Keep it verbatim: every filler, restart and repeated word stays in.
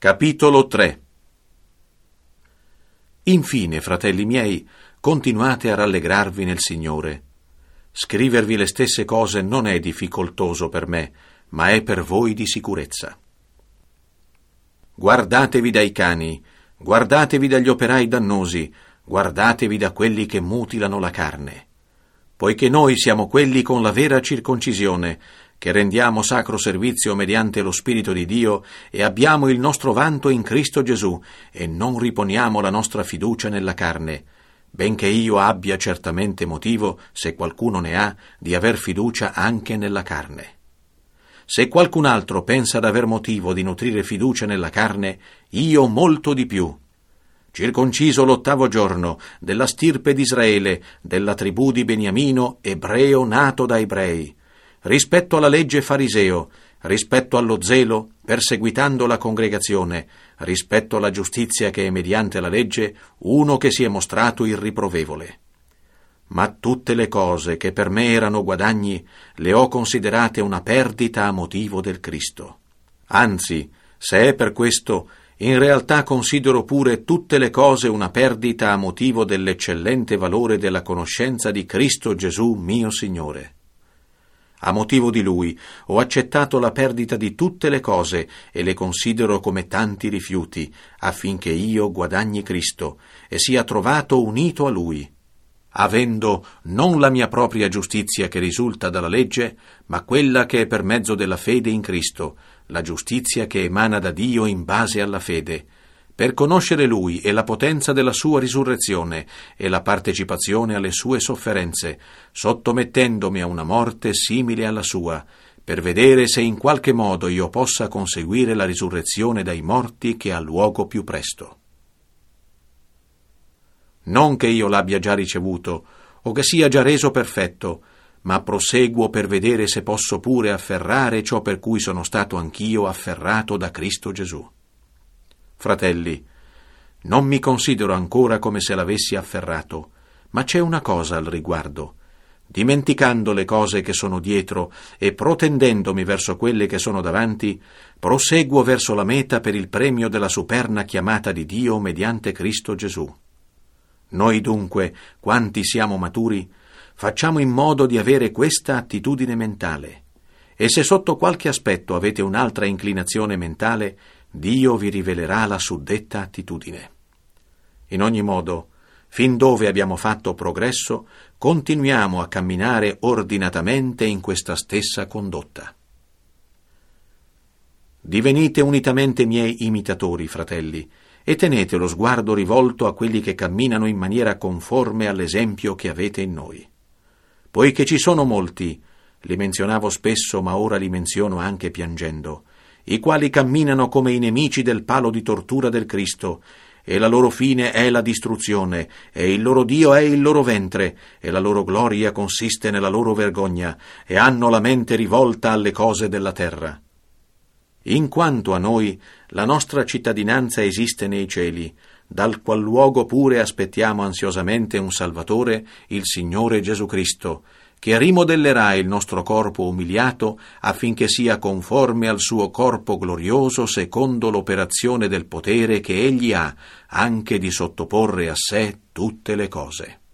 Capitolo tre. Infine, fratelli miei, continuate a rallegrarvi nel Signore. Scrivervi le stesse cose non è difficoltoso per me, ma è per voi di sicurezza. Guardatevi dai cani, guardatevi dagli operai dannosi, guardatevi da quelli che mutilano la carne. Poiché noi siamo quelli con la vera circoncisione, che rendiamo sacro servizio mediante lo Spirito di Dio e abbiamo il nostro vanto in Cristo Gesù e non riponiamo la nostra fiducia nella carne, benché io abbia certamente motivo, se qualcuno ne ha, di aver fiducia anche nella carne. Se qualcun altro pensa d'aver motivo di nutrire fiducia nella carne, io molto di più. Circonciso l'ottavo giorno, della stirpe d'Israele, della tribù di Beniamino, ebreo nato da ebrei, rispetto alla legge fariseo, rispetto allo zelo, perseguitando la congregazione, rispetto alla giustizia che è mediante la legge, uno che si è mostrato irriprovevole. Ma tutte le cose che per me erano guadagni, le ho considerate una perdita a motivo del Cristo. Anzi, se è per questo, in realtà considero pure tutte le cose una perdita a motivo dell'eccellente valore della conoscenza di Cristo Gesù mio Signore. A motivo di Lui ho accettato la perdita di tutte le cose e le considero come tanti rifiuti, affinché io guadagni Cristo e sia trovato unito a Lui, avendo non la mia propria giustizia che risulta dalla legge, ma quella che è per mezzo della fede in Cristo, la giustizia che emana da Dio in base alla fede, per conoscere Lui e la potenza della sua risurrezione e la partecipazione alle sue sofferenze, sottomettendomi a una morte simile alla sua, per vedere se in qualche modo io possa conseguire la risurrezione dai morti che ha luogo più presto. Non che io l'abbia già ricevuto, o che sia già reso perfetto, ma proseguo per vedere se posso pure afferrare ciò per cui sono stato anch'io afferrato da Cristo Gesù. Fratelli, non mi considero ancora come se l'avessi afferrato, ma c'è una cosa al riguardo. Dimenticando le cose che sono dietro e protendendomi verso quelle che sono davanti, proseguo verso la meta per il premio della superna chiamata di Dio mediante Cristo Gesù. Noi dunque, quanti siamo maturi, facciamo in modo di avere questa attitudine mentale. E se sotto qualche aspetto avete un'altra inclinazione mentale, Dio vi rivelerà la suddetta attitudine. In ogni modo, fin dove abbiamo fatto progresso, continuiamo a camminare ordinatamente in questa stessa condotta. Divenite unitamente miei imitatori, fratelli, e tenete lo sguardo rivolto a quelli che camminano in maniera conforme all'esempio che avete in noi. Poiché ci sono molti, li menzionavo spesso ma ora li menziono anche piangendo, i quali camminano come i nemici del palo di tortura del Cristo, e la loro fine è la distruzione, e il loro Dio è il loro ventre, e la loro gloria consiste nella loro vergogna, e hanno la mente rivolta alle cose della terra. In quanto a noi, la nostra cittadinanza esiste nei cieli, dal qual luogo pure aspettiamo ansiosamente un Salvatore, il Signore Gesù Cristo, che rimodellerà il nostro corpo umiliato affinché sia conforme al suo corpo glorioso secondo l'operazione del potere che Egli ha, anche di sottoporre a sé tutte le cose.